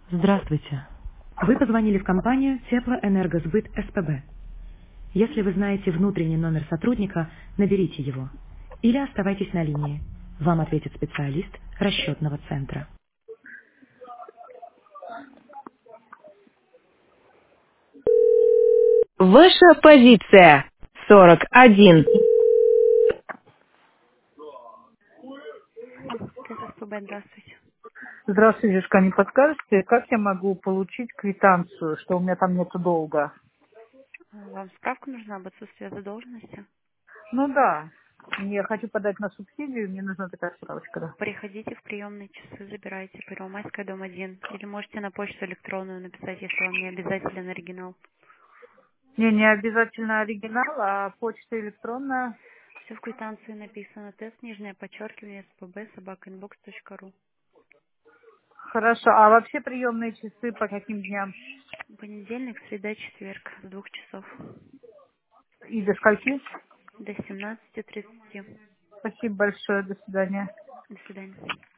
Здравствуйте. Вы позвонили в компанию Теплоэнергосбыт СПБ. Если вы знаете внутренний номер сотрудника, наберите его. Или оставайтесь на линии. Вам ответит специалист расчетного центра. Ваша позиция 41. ТССПБ, здравствуйте. Здравствуйте, Жишка, не подскажете, как я могу получить квитанцию, что у меня там нету долга? Вам справка нужна об отсутствии задолженности? Ну да, я хочу подать на субсидию, мне нужна такая справочка, да. Приходите в приемные часы, забирайте. Первомайская, дом 1. Или можете на почту электронную написать, если вам не обязателен оригинал. Мне не обязательно оригинал, а почта электронная. Все в квитанции написано. Тест, нижнее подчеркивание, СПБ, собакаinbox.ru. Хорошо, а вообще приемные часы по каким дням? Понедельник, среда, четверг с 2 часов И до скольки? до 17:30. Спасибо большое, до свидания. До свидания.